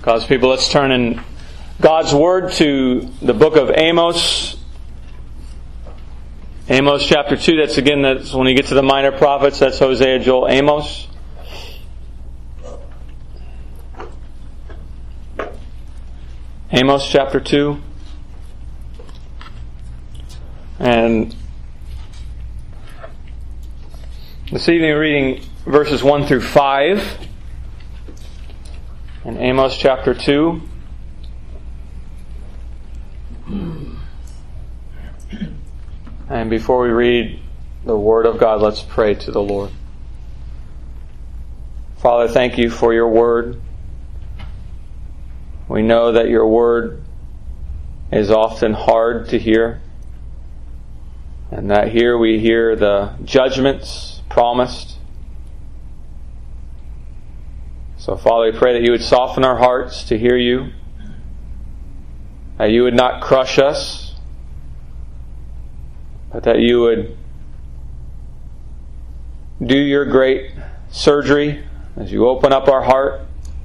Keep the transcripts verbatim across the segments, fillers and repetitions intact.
God's people, let's turn in God's Word to the book of Amos. Amos chapter two, that's again, that's when you get to the minor prophets, that's Hosea, Joel, Amos. Amos chapter two. And this evening we're reading verses one through five in Amos chapter two. And before we read the Word of God, let's pray to the Lord. Father, thank you for your Word. We know that your Word is often hard to hear, and that here we hear the judgments promised. So, Father, we pray that you would soften our hearts to hear you, that you would not crush us, but that you would do your great surgery as you open up our heart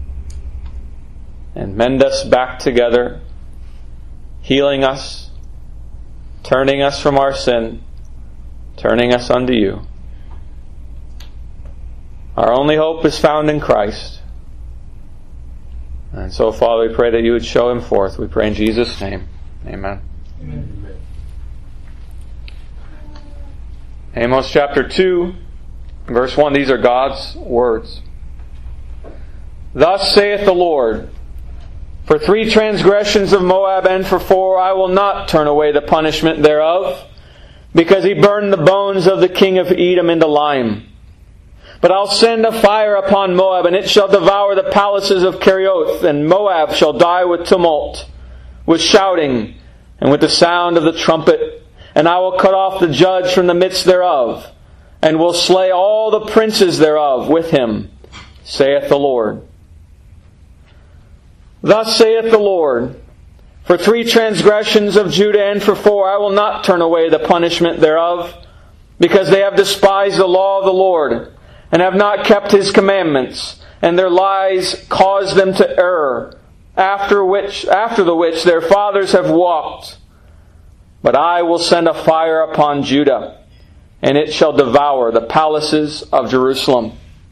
and mend us back together, healing us, turning us from our sin, turning us unto you. Our only hope is found in Christ. And so, Father, we pray that you would show him forth. We pray in Jesus' name. Amen. Amen. Amos chapter two, verse one. These are God's words. Thus saith the Lord, for three transgressions of Moab and for four I will not turn away the punishment thereof, because he burned the bones of the king of Edom into lime. But I'll send a fire upon Moab, and it shall devour the palaces of Kerioth, and Moab shall die with tumult, with shouting, and with the sound of the trumpet. And I will cut off the judge from the midst thereof, and will slay all the princes thereof with him, saith the Lord. Thus saith the Lord, for three transgressions of Judah and for four I will not turn away the punishment thereof, because they have despised the law of the Lord, and have not kept his commandments, and their lies caused them to err, after which after the which their fathers have walked. But I will send a fire upon Judah, and it shall devour the palaces of Jerusalem.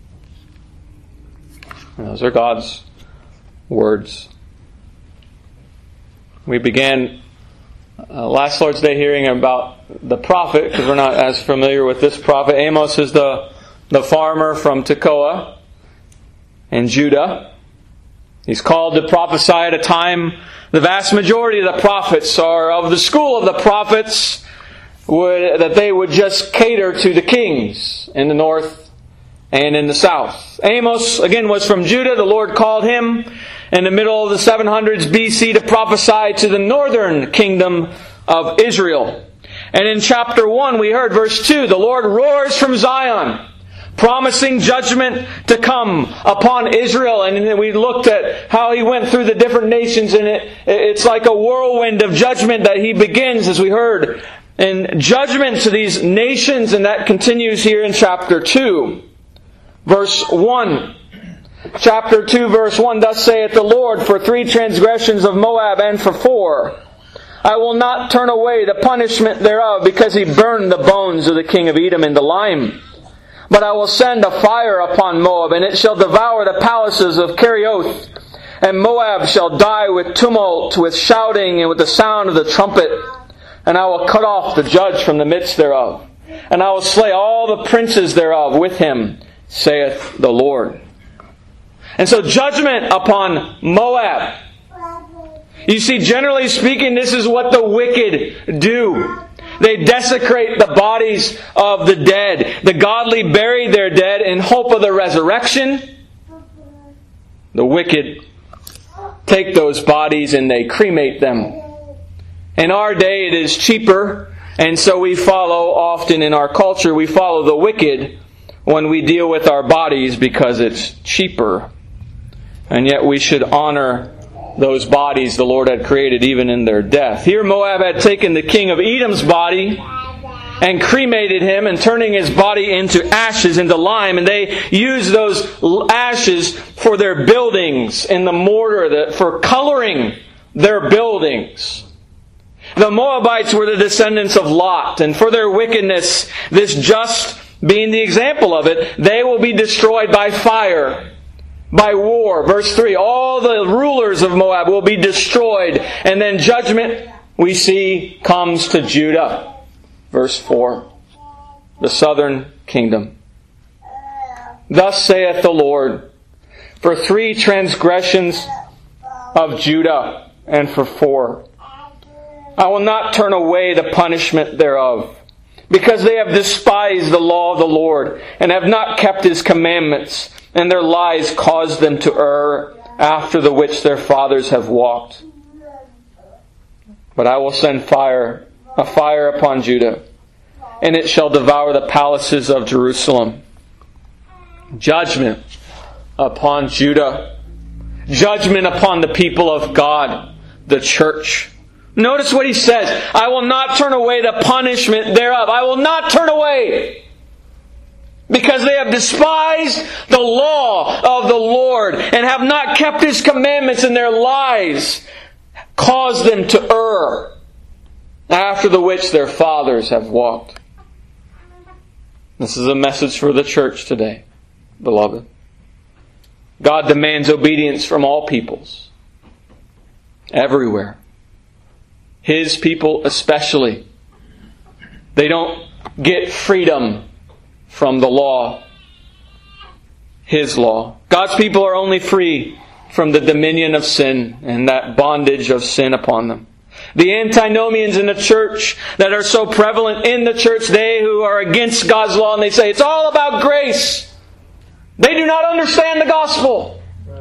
And those are God's words. We began uh, last Lord's Day hearing about the prophet, because we're not as familiar with this prophet. Amos is the the farmer from Tekoa in Judah. He's called to prophesy at a time the vast majority of the prophets are of the school of the prophets, would, that they would just cater to the kings in the north and in the south. Amos, again, was from Judah. The Lord called him in the middle of the seven hundreds B C to prophesy to the northern kingdom of Israel. And in chapter one, we heard verse two, the Lord roars from Zion, promising judgment to come upon Israel. And we looked at how he went through the different nations, and it, it's like a whirlwind of judgment that he begins, as we heard, in judgment to these nations, and that continues here in chapter two. Verse one. Chapter two, verse one, thus saith the Lord, for three transgressions of Moab and for four I will not turn away the punishment thereof, because he burned the bones of the king of Edom into lime. But I will send a fire upon Moab, and it shall devour the palaces of Kerioth. And Moab shall die with tumult, with shouting, and with the sound of the trumpet. And I will cut off the judge from the midst thereof. And I will slay all the princes thereof with him, saith the Lord. And so judgment upon Moab. You see, generally speaking, this is what the wicked do. They desecrate the bodies of the dead. The godly bury their dead in hope of the resurrection. The wicked take those bodies and they cremate them. In our day it is cheaper, and so we follow, often in our culture, we follow the wicked when we deal with our bodies because it's cheaper. And yet we should honor those bodies the Lord had created even in their death. Here Moab had taken the king of Edom's body and cremated him, and turning his body into ashes, into lime, and they used those ashes for their buildings and the mortar for coloring their buildings. The Moabites were the descendants of Lot, and for their wickedness, this just being the example of it, they will be destroyed by fire, by war. Verse three, all the rulers of Moab will be destroyed, and then judgment, we see, comes to Judah. Verse four, the southern kingdom. Thus saith the Lord, for three transgressions of Judah, and for four, I will not turn away the punishment thereof, because they have despised the law of the Lord, and have not kept His commandments, and their lies caused them to err, after the which their fathers have walked. But I will send fire, a fire upon Judah, and it shall devour the palaces of Jerusalem. Judgment upon Judah. Judgment upon the people of God, the church. Notice what he says. I will not turn away the punishment thereof. I will not turn away. Because they have despised the law of the Lord and have not kept His commandments, and their lies caused them to err, after the which their fathers have walked. This is a message for the church today, beloved. God demands obedience from all peoples, everywhere. His people especially. They don't get freedom from the law, His law. God's people are only free from the dominion of sin and that bondage of sin upon them. The antinomians in the church that are so prevalent in the church, they who are against God's law, and they say it's all about grace. They do not understand the gospel.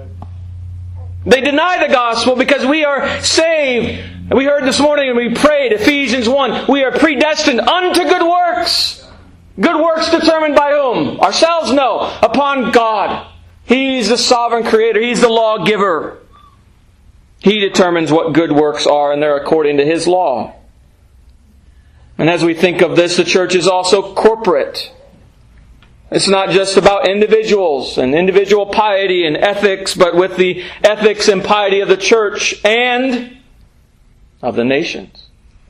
They deny the gospel because we are saved. We heard this morning and we prayed, Ephesians one, we are predestined unto good works. Good works determined by whom? Ourselves? No. Upon God. He's the sovereign creator. He's the lawgiver. He determines what good works are, and they're according to His law. And as we think of this, the church is also corporate. It's not just about individuals and individual piety and ethics, but with the ethics and piety of the church and of the nations.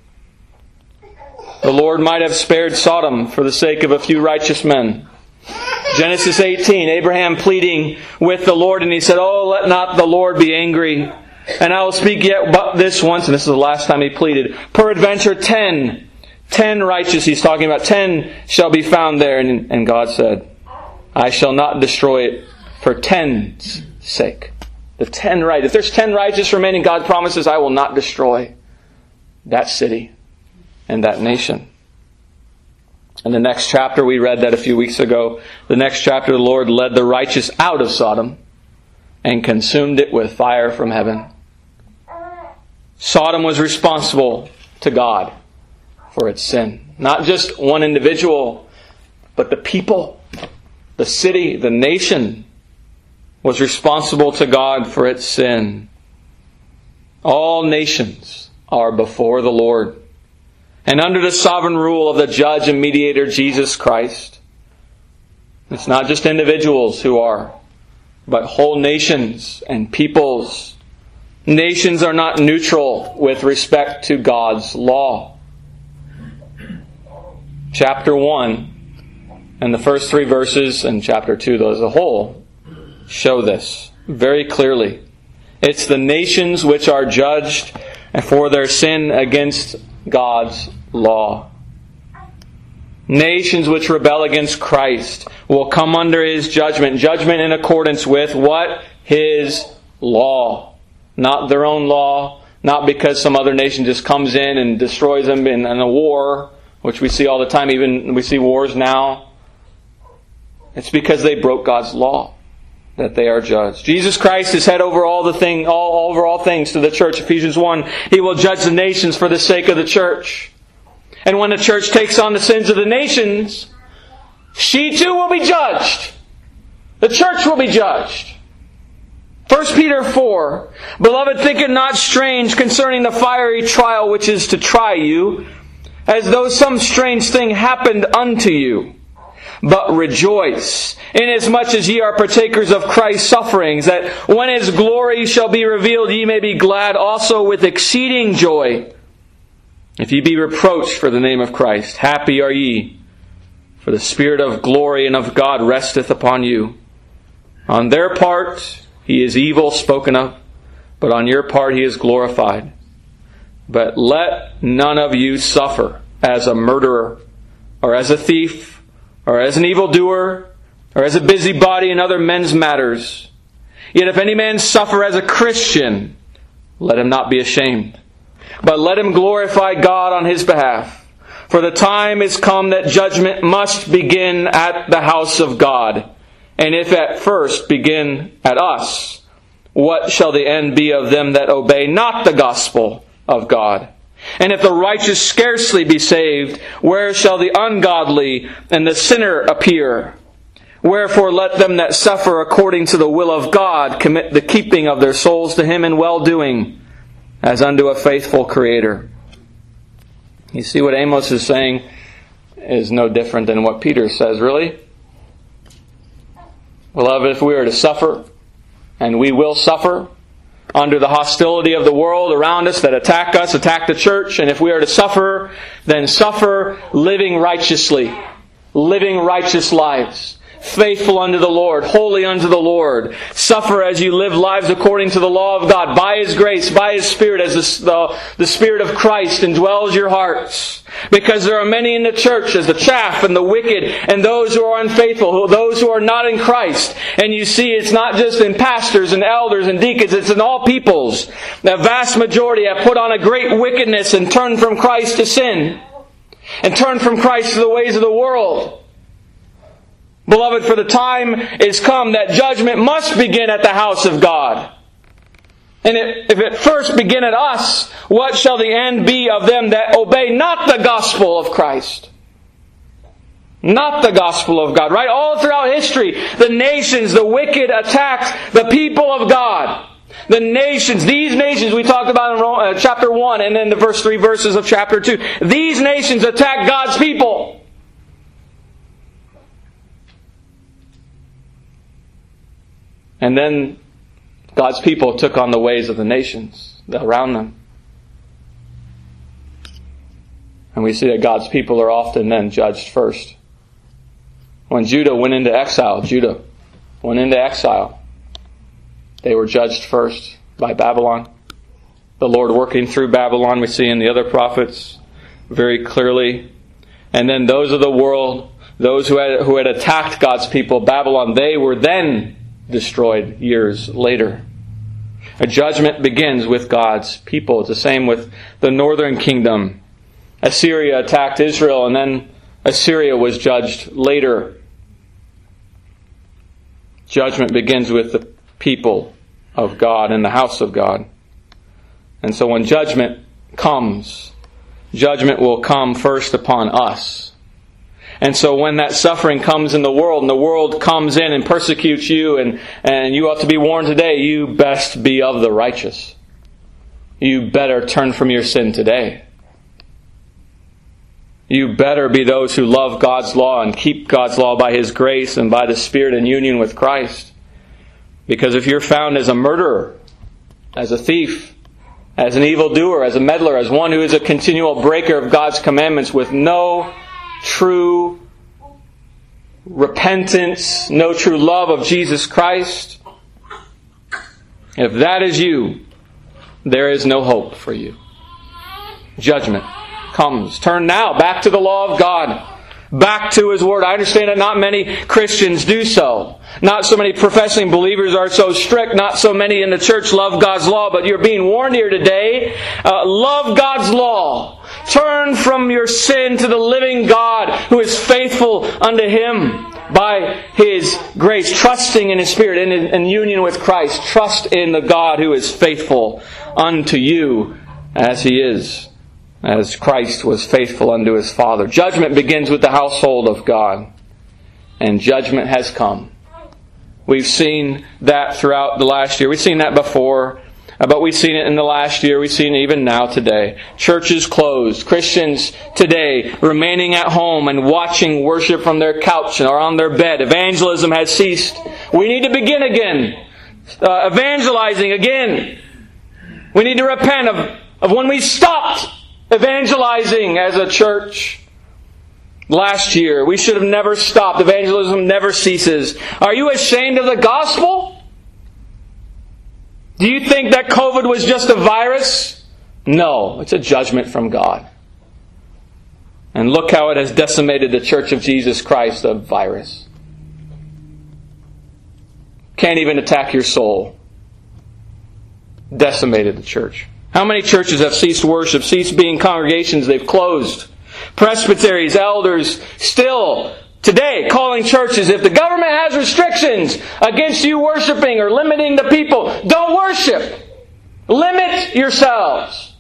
The Lord might have spared Sodom for the sake of a few righteous men. Genesis eighteen, Abraham pleading with the Lord, and he said, "Oh, let not the Lord be angry, and I will speak yet but this once," and this is the last time he pleaded. "Peradventure ten, ten righteous," he's talking about, ten shall be found there. And, and God said, "I shall not destroy it for ten's sake." The ten right. If there's ten righteous remaining, God promises, I will not destroy that city and that nation. In the next chapter, we read that a few weeks ago, the next chapter, the Lord led the righteous out of Sodom and consumed it with fire from heaven. Sodom was responsible to God for its sin. Not just one individual, but the people, the city, the nation was responsible to God for its sin. All nations are before the Lord, and under the sovereign rule of the judge and mediator, Jesus Christ. It's not just individuals who are, but whole nations and peoples. Nations are not neutral with respect to God's law. Chapter one and the first three verses, and chapter two, though, as a whole, show this very clearly. It's the nations which are judged for their sin against God's law. Nations which rebel against Christ will come under His judgment. Judgment in accordance with what? His law. Not their own law. Not because some other nation just comes in and destroys them in, in a war, which we see all the time. Even we see wars now. It's because they broke God's law that they are judged. Jesus Christ is head over all the thing, all over all things to the church. Ephesians one, He will judge the nations for the sake of the church. And when the church takes on the sins of the nations, she too will be judged. The church will be judged. First Peter four, "Beloved, think it not strange concerning the fiery trial which is to try you, as though some strange thing happened unto you. but rejoice, inasmuch as ye are partakers of Christ's sufferings, that when His glory shall be revealed, ye may be glad also with exceeding joy. If ye be reproached for the name of Christ, happy are ye, for the Spirit of glory and of God resteth upon you. On their part He is evil spoken of, but on your part He is glorified. But let none of you suffer as a murderer, or as a thief, or as an evildoer, or as a busybody in other men's matters. Yet if any man suffer as a Christian, let him not be ashamed, but let him glorify God on his behalf. For the time is come that judgment must begin at the house of God. And if at first begin at us, what shall the end be of them that obey not the gospel of God? And if the righteous scarcely be saved, where shall the ungodly and the sinner appear? Wherefore let them that suffer according to the will of God commit the keeping of their souls to Him in well-doing, as unto a faithful Creator. You see what Amos is saying is no different than what Peter says, really. Beloved, if we are to suffer, and we will suffer, under the hostility of the world around us that attack us, attack the church, and if we are to suffer, then suffer living righteously, living righteous lives, faithful unto the Lord, holy unto the Lord. Suffer as you live lives according to the law of God, by His grace, by His Spirit, as the, the, the Spirit of Christ indwells your hearts. Because there are many in the church, as the chaff and the wicked, and those who are unfaithful, those who are not in Christ. And you see, it's not just in pastors and elders and deacons, it's in all peoples. The vast majority have put on a great wickedness and turned from Christ to sin, and turned from Christ to the ways of the world. Beloved, for the time is come that judgment must begin at the house of God. And if it first begin at us, what shall the end be of them that obey not the gospel of Christ? Not the gospel of God, right? All throughout history, the nations, the wicked attacked the people of God. The nations, these nations we talked about in chapter one and then the first three verses of chapter two. These nations attacked God's people. And then God's people took on the ways of the nations around them. And we see that God's people are often then judged first. When Judah went into exile, Judah went into exile, they were judged first by Babylon. The Lord working through Babylon, we see in the other prophets very clearly. And then those of the world, those who had, who had attacked God's people, Babylon, they were then destroyed years later. A judgment begins with God's people. It's the same with the northern kingdom. Assyria attacked Israel, and then Assyria was judged later. Judgment begins with the people of God and the house of God. And so when judgment comes, judgment will come first upon us. And so when that suffering comes in the world, and the world comes in and persecutes you, and, and you ought to be warned today, you best be of the righteous. You better turn from your sin today. You better be those who love God's law and keep God's law by His grace and by the Spirit in union with Christ. Because if you're found as a murderer, as a thief, as an evildoer, as a meddler, as one who is a continual breaker of God's commandments with no true repentance, no true love of Jesus Christ, if that is you, there is no hope for you. Judgment comes. Turn now back to the law of God, back to His Word. I understand that not many Christians do so. Not so many professing believers are so strict. Not so many in the church love God's law. But you're being warned here today. Uh, love God's law. Turn from your sin to the living God who is faithful unto Him by His grace. Trusting in His Spirit, in, in union with Christ. Trust in the God who is faithful unto you as He is. As Christ was faithful unto His Father. Judgment begins with the household of God. And judgment has come. We've seen that throughout the last year. We've seen that before. Uh, but we've seen it in the last year. We've seen it even now today. Churches closed. Christians today remaining at home and watching worship from their couch or on their bed. Evangelism has ceased. We need to begin again. Uh, evangelizing again. We need to repent of, of when we stopped evangelizing as a church. Last year, we should have never stopped. Evangelism never ceases. Are you ashamed of the gospel? Do you think that COVID was just a virus? No, it's a judgment from God. And look how it has decimated the Church of Jesus Christ, a virus. Can't even attack your soul. Decimated the church. How many churches have ceased worship, ceased being congregations? They've closed. Presbyteries, elders, still today calling churches, if the government has restrictions against you worshiping or limiting the people, don't worship. Limit yourselves.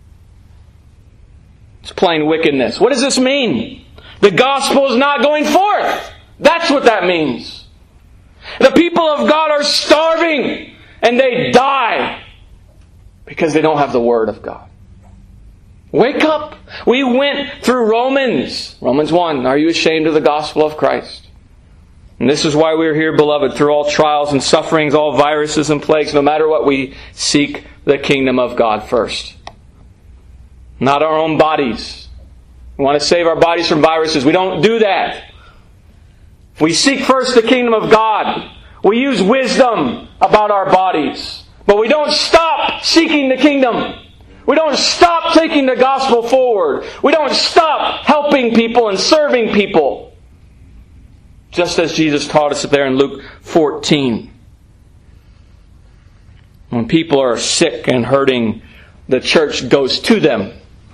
It's plain wickedness. What does this mean? The gospel is not going forth. That's what that means. The people of God are starving and they die because they don't have the Word of God. Wake up. We went through Romans. Romans one. Are you ashamed of the gospel of Christ? And this is why we are here, beloved, through all trials and sufferings, all viruses and plagues, no matter what, we seek the kingdom of God first. Not our own bodies. We want to save our bodies from viruses. We don't do that. We seek first the kingdom of God. We use wisdom about our bodies. But we don't stop seeking the kingdom. We don't stop taking the gospel forward. We don't stop helping people and serving people. Just as Jesus taught us there in Luke fourteen. When people are sick and hurting, the church goes to them,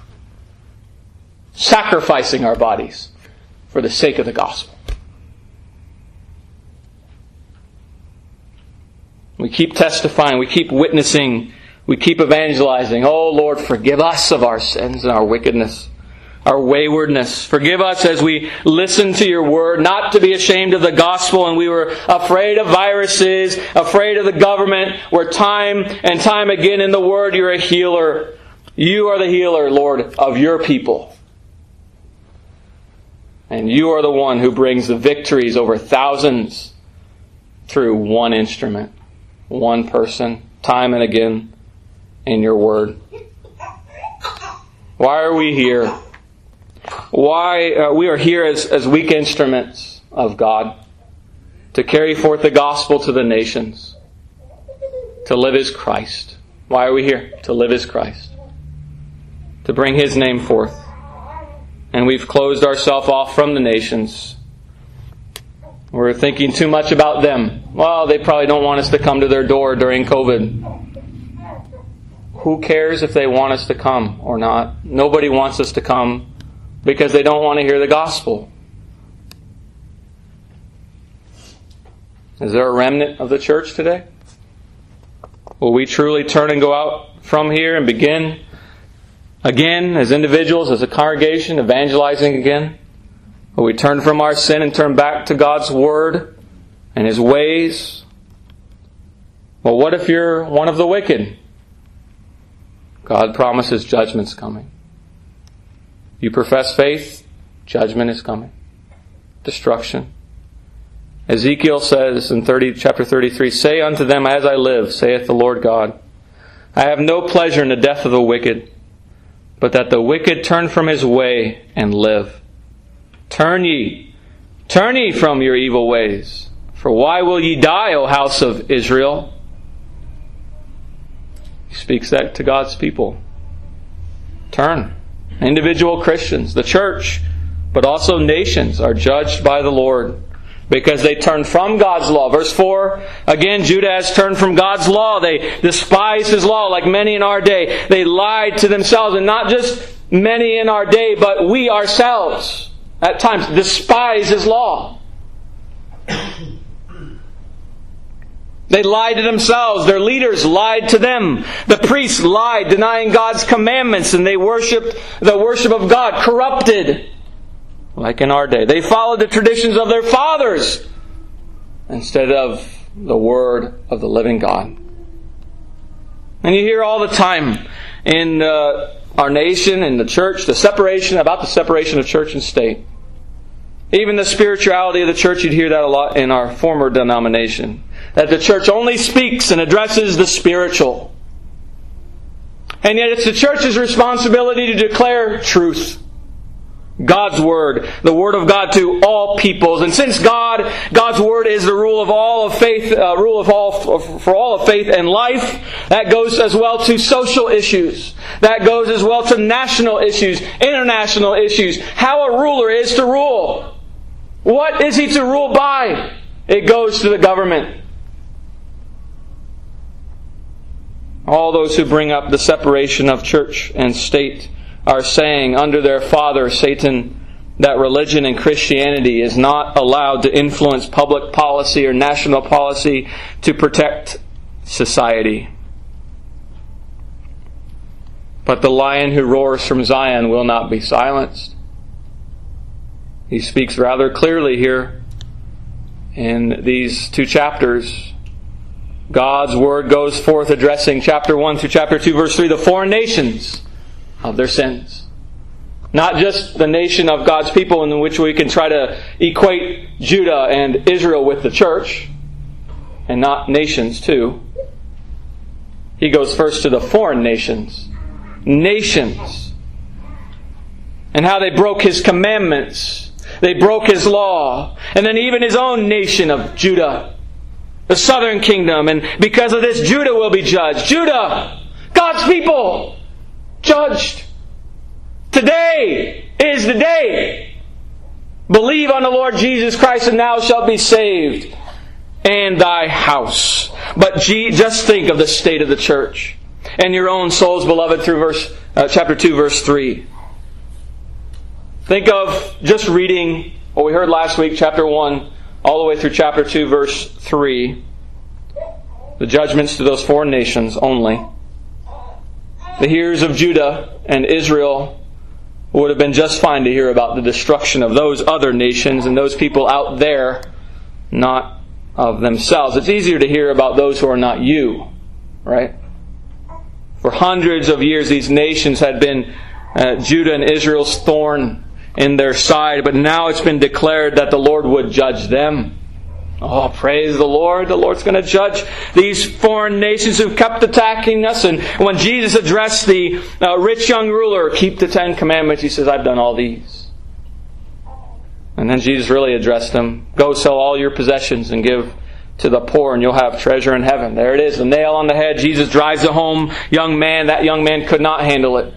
sacrificing our bodies for the sake of the gospel. We keep testifying, we keep witnessing, we keep evangelizing. Oh Lord, forgive us of our sins and our wickedness, our waywardness. Forgive us as we listen to your word, not to be ashamed of the gospel, and we were afraid of viruses, afraid of the government, where time and time again in the word you're a healer. You are the healer, Lord, of your people. And you are the one who brings the victories over thousands through one instrument, one person, time and again in your word. Why are we here? Why uh, we are here as, as weak instruments of God to carry forth the gospel to the nations, to live as Christ. Why are we here? To live as Christ, to bring His name forth. And we've closed ourselves off from the nations. We're thinking too much about them. Well, they probably don't want us to come to their door during COVID. Who cares if they want us to come or not? Nobody wants us to come because they don't want to hear the gospel. Is there a remnant of the church today? Will we truly turn and go out from here and begin again as individuals, as a congregation, evangelizing again? Will we turn from our sin and turn back to God's Word and His ways? Well, what if you're one of the wicked? God promises judgment's coming. You profess faith, judgment is coming. Destruction. Ezekiel says in thirty, chapter thirty-three, "Say unto them, As I live, saith the Lord God, I have no pleasure in the death of the wicked, but that the wicked turn from his way and live. Turn ye, turn ye from your evil ways. For why will ye die, O house of Israel?" He speaks that to God's people. Turn. Individual Christians, the church, but also nations are judged by the Lord because they turn from God's law. Verse four, again, Judah has turned from God's law. They despised His law like many in our day. They lied to themselves, and not just many in our day, but we ourselves at times despise His law. They lied to themselves. Their leaders lied to them. The priests lied, denying God's commandments, and they worshipped the worship of God, corrupted, like in our day. They followed the traditions of their fathers instead of the Word of the living God. And you hear all the time in uh, our nation, in the church, the separation, about the separation of church and state. Even the spirituality of the church, you'd hear that a lot in our former denomination. That the church only speaks and addresses the spiritual. And yet it's the church's responsibility to declare truth. God's Word, the Word of God to all peoples. And since God, God's Word is the rule of all of faith, uh, rule of all for all of faith and life, that goes as well to social issues. That goes as well to national issues, international issues. How a ruler is to rule. What is he to rule by? It goes to the government. All those who bring up the separation of church and state are saying under their father, Satan, that religion and Christianity is not allowed to influence public policy or national policy to protect society. But the lion who roars from Zion will not be silenced. He speaks rather clearly here in these two chapters. God's Word goes forth addressing chapter one through chapter two, verse three, the foreign nations of their sins. Not just the nation of God's people in which we can try to equate Judah and Israel with the church, and not nations too. He goes first to the foreign nations. Nations. And how they broke His commandments. They broke His law. And then even His own nation of Judah. The southern kingdom. And because of this, Judah will be judged. Judah! God's people! Judged. Today is the day. Believe on the Lord Jesus Christ and thou shalt be saved. And thy house. But just think of the state of the church. And your own souls, beloved, through verse uh, chapter two, verse three. Think of just reading what we heard last week, chapter one, all the way through chapter two, verse three. The judgments to those foreign nations only. The hearers of Judah and Israel would have been just fine to hear about the destruction of those other nations and those people out there, not of themselves. It's easier to hear about those who are not you, right? For hundreds of years, these nations had been uh, Judah and Israel's thorn in their side, but now it's been declared that the Lord would judge them. Oh, praise the Lord. The Lord's going to judge these foreign nations who kept attacking us. And when Jesus addressed the uh, rich young ruler, keep the Ten Commandments, He says, I've done all these. And then Jesus really addressed him. Go sell all your possessions and give to the poor and you'll have treasure in heaven. There it is, the nail on the head. Jesus drives it home. Young man, that young man could not handle it.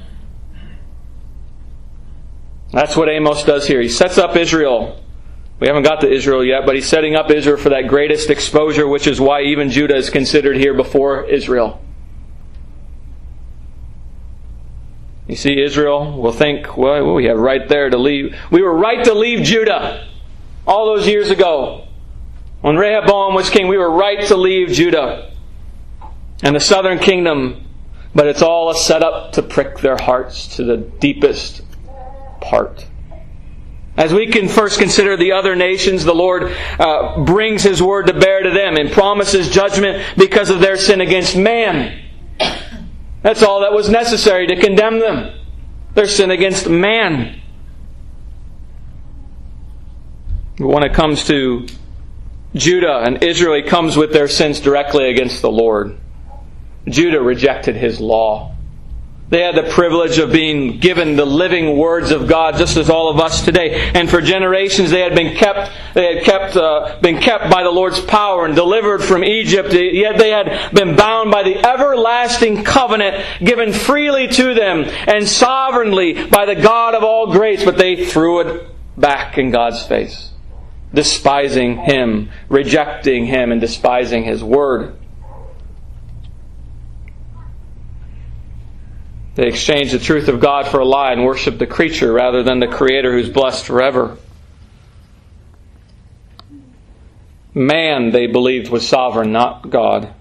That's what Amos does here. He sets up Israel. We haven't got to Israel yet, but he's setting up Israel for that greatest exposure, which is why even Judah is considered here before Israel. You see, Israel will think, well, we have right there to leave. We were right to leave Judah all those years ago. When Rehoboam was king, we were right to leave Judah and the southern kingdom. But it's all a setup to prick their hearts to the deepest part. As we can first consider the other nations, the Lord uh, brings His word to bear to them and promises judgment because of their sin against man. That's all that was necessary to condemn them. Their sin against man. But when it comes to Judah and Israel, He comes with their sins directly against the Lord. Judah rejected His law. They had the privilege of being given the living words of God, just as all of us today. And for generations, they had been kept. They had kept, uh, been kept by the Lord's power and delivered from Egypt. Yet they had been bound by the everlasting covenant given freely to them and sovereignly by the God of all grace. But they threw it back in God's face, despising Him, rejecting Him, and despising His word. They exchanged the truth of God for a lie and worshiped the creature rather than the Creator who's blessed forever. Man, they believed, was sovereign, not God.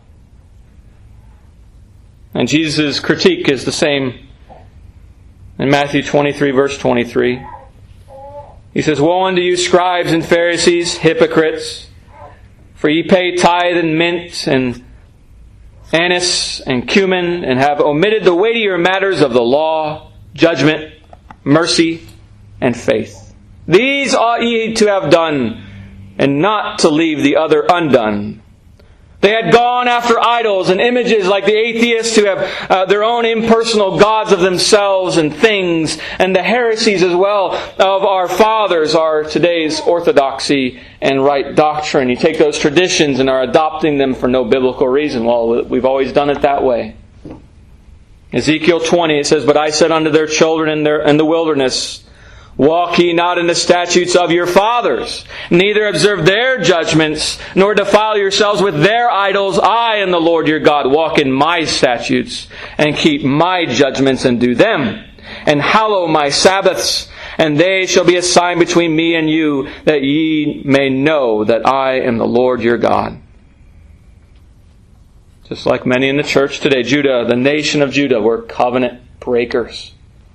And Jesus' critique is the same in Matthew twenty-three, verse twenty-three. He says, Woe unto you, scribes and Pharisees, hypocrites! For ye pay tithe and mint and anise and cumin, and have omitted the weightier matters of the law, judgment, mercy, and faith. These ought ye to have done, and not to leave the other undone. They had gone after idols and images like the atheists who have uh, their own impersonal gods of themselves and things, and the heresies as well of our fathers are today's orthodoxy and right doctrine. You take those traditions and are adopting them for no biblical reason. Well, we've always done it that way. Ezekiel twenty, it says, "But I said unto their children in, their, in the wilderness, Walk ye not in the statutes of your fathers, neither observe their judgments, nor defile yourselves with their idols. I am the Lord your God. Walk in my statutes, and keep my judgments, and do them. And hallow my Sabbaths, and they shall be a sign between me and you, that ye may know that I am the Lord your God." Just like many in the church today, Judah, the nation of Judah, were covenant breakers.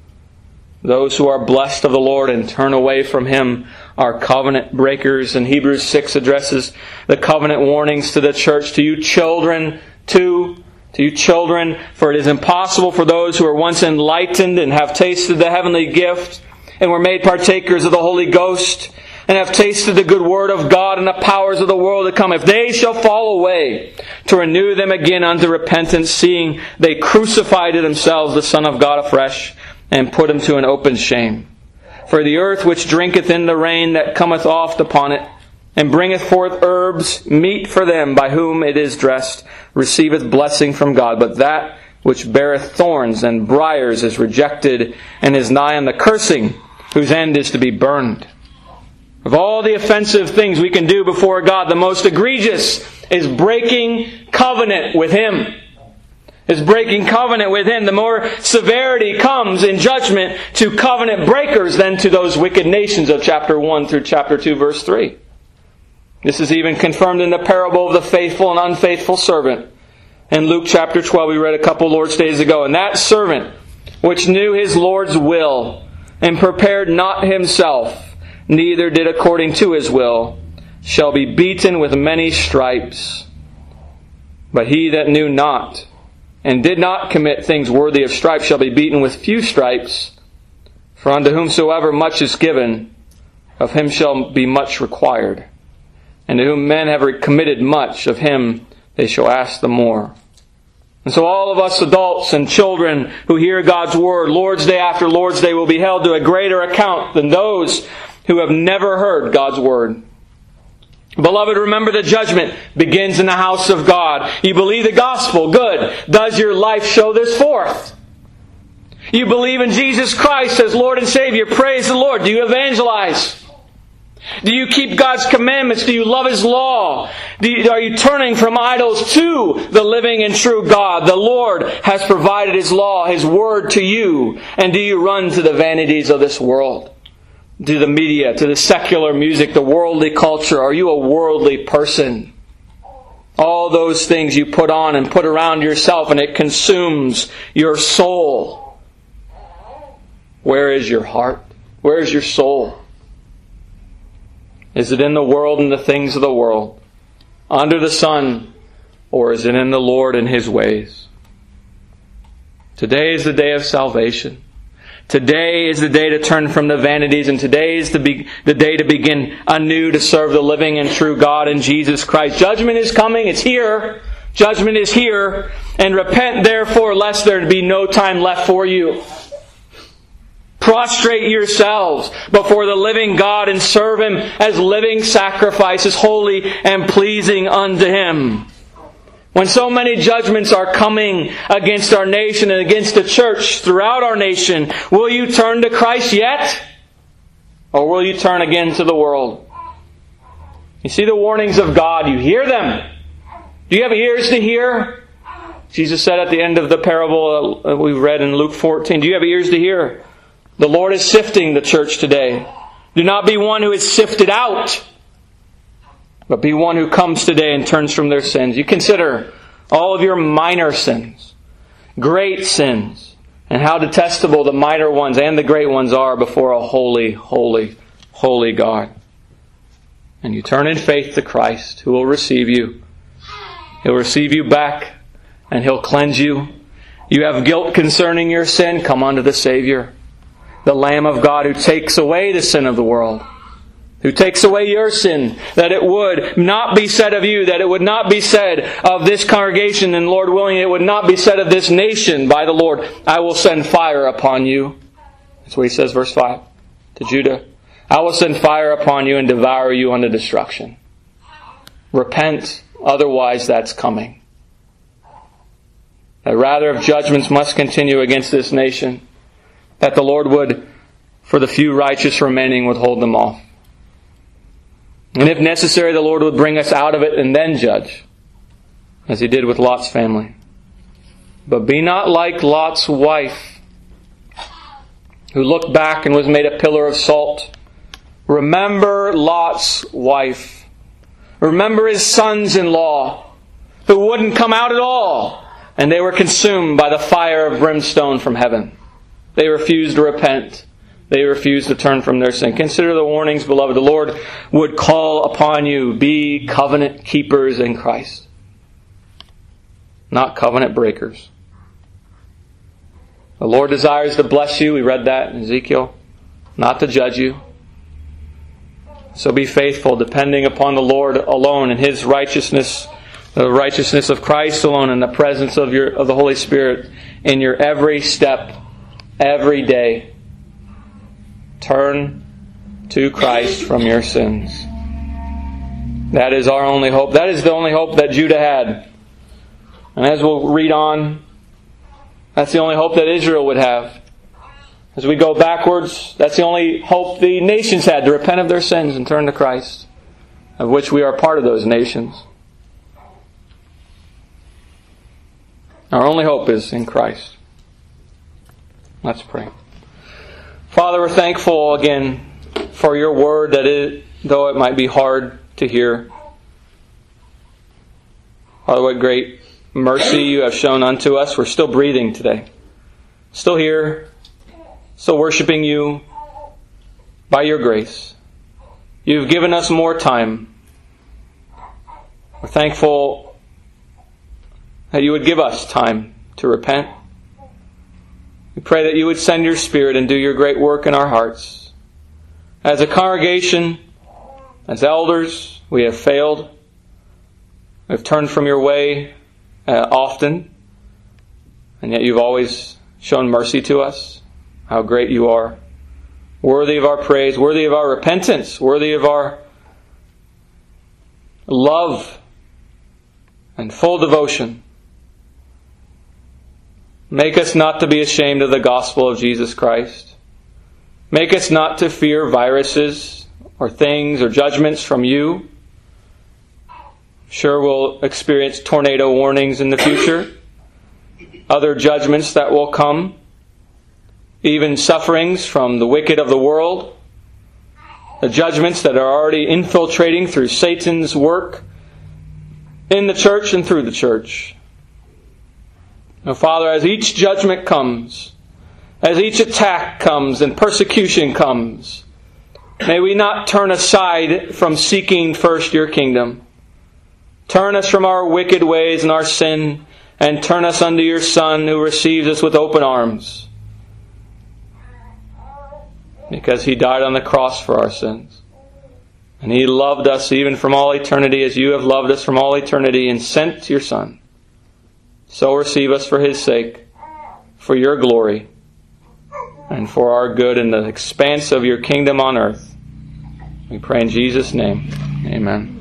Those who are blessed of the Lord and turn away from Him are covenant breakers. And Hebrews six addresses the covenant warnings to the church. To you children, too, to you children, for it is impossible for those who are once enlightened and have tasted the heavenly gift and were made partakers of the Holy Ghost and have tasted the good word of God and the powers of the world to come, if they shall fall away, to renew them again unto repentance, seeing they crucify to themselves the Son of God afresh, and put him to an open shame. For the earth which drinketh in the rain that cometh oft upon it, and bringeth forth herbs, meat for them by whom it is dressed, receiveth blessing from God. But that which beareth thorns and briars is rejected, and is nigh on the cursing, whose end is to be burned. Of all the offensive things we can do before God, the most egregious is breaking covenant with Him. Is breaking covenant with Him. The more severity comes in judgment to covenant breakers than to those wicked nations of chapter one through chapter two, verse three. This is even confirmed in the parable of the faithful and unfaithful servant. In Luke chapter twelve, we read a couple Lord's days ago. And that servant, which knew his Lord's will, and prepared not himself, neither did according to his will, shall be beaten with many stripes. But he that knew not, and did not commit things worthy of stripes, shall be beaten with few stripes. For unto whomsoever much is given, of him shall be much required. And to whom men have committed much, of him they shall ask the more. And so all of us adults and children who hear God's Word, Lord's Day after Lord's Day, will be held to a greater account than those who have never heard God's Word. Beloved, remember the judgment begins in the house of God. You believe the gospel. Good. Does your life show this forth? You believe in Jesus Christ as Lord and Savior. Praise the Lord. Do you evangelize? Do you keep God's commandments? Do you love His law? Do you, are you turning from idols to the living and true God? The Lord has provided His law, His word to you. And do you run to the vanities of this world? To the media, to the secular music, the worldly culture? Are you a worldly person? All those things you put on and put around yourself, and it consumes your soul. Where is your heart? Where is your soul? Is it in the world and the things of the world, under the sun, or is it in the Lord and His ways? Today is the day of salvation. Today is the day to turn from the vanities, and today is the, be- the day to begin anew to serve the living and true God in Jesus Christ. Judgment is coming. It's here. Judgment is here. And repent therefore, lest there be no time left for you. Prostrate yourselves before the living God and serve Him as living sacrifices, holy and pleasing unto Him. When so many judgments are coming against our nation and against the church throughout our nation, will you turn to Christ yet? Or will you turn again to the world? You see the warnings of God. You hear them. Do you have ears to hear? Jesus said at the end of the parable uh, we read in Luke fourteen, do you have ears to hear? The Lord is sifting the church today. Do not be one who is sifted out, but be one who comes today and turns from their sins. You consider all of your minor sins, great sins, and how detestable the minor ones and the great ones are before a holy, holy, holy God. And you turn in faith to Christ, who will receive you. He'll receive you back and He'll cleanse you. You have guilt concerning your sin, come unto the Savior, the Lamb of God who takes away the sin of the world, who takes away your sin, that it would not be said of you, that it would not be said of this congregation, and Lord willing, it would not be said of this nation by the Lord, I will send fire upon you. That's what He says, verse five, to Judah. I will send fire upon you and devour you unto destruction. Repent, otherwise that's coming. That rather if judgments must continue against this nation, that the Lord would, for the few righteous remaining, would hold them off. And if necessary, the Lord would bring us out of it and then judge, as He did with Lot's family. But be not like Lot's wife, who looked back and was made a pillar of salt. Remember Lot's wife. Remember his sons-in-law, who wouldn't come out at all, and they were consumed by the fire of brimstone from heaven. They refused to repent. They refused to turn from their sin. Consider the warnings, beloved. The Lord would call upon you, be covenant keepers in Christ, not covenant breakers. The Lord desires to bless you. We read that in Ezekiel. Not to judge you. So be faithful, depending upon the Lord alone and His righteousness, the righteousness of Christ alone, and the presence of your of the Holy Spirit in your every step, every day. Turn to Christ from your sins. That is our only hope. That is the only hope that Judah had. And as we'll read on, that's the only hope that Israel would have. As we go backwards, that's the only hope the nations had, to repent of their sins and turn to Christ, of which we are part of those nations. Our only hope is in Christ. Let's pray. Father, we're thankful again for your word, that it, though it might be hard to hear, Father, what great mercy you have shown unto us. We're still breathing today. Still here. Still worshiping you by your grace. You've given us more time. We're thankful that you would give us time to repent. We pray that you would send your Spirit and do your great work in our hearts. As a congregation, as elders, we have failed. We have turned from your way uh, often, and yet you've always shown mercy to us. How great you are. Worthy of our praise, worthy of our repentance, worthy of our love and full devotion. Make us not to be ashamed of the gospel of Jesus Christ. Make us not to fear viruses or things or judgments from you. Sure, we'll experience tornado warnings in the future. Other judgments that will come. Even sufferings from the wicked of the world. The judgments that are already infiltrating through Satan's work in the church and through the church. Now, Father, as each judgment comes, as each attack comes and persecution comes, may we not turn aside from seeking first your kingdom. Turn us from our wicked ways and our sin, and turn us unto your Son, who receives us with open arms. Because He died on the cross for our sins. And He loved us even from all eternity, as you have loved us from all eternity, and sent your Son. So receive us for His sake, for your glory, and for our good in the expanse of your kingdom on earth. We pray in Jesus' name. Amen.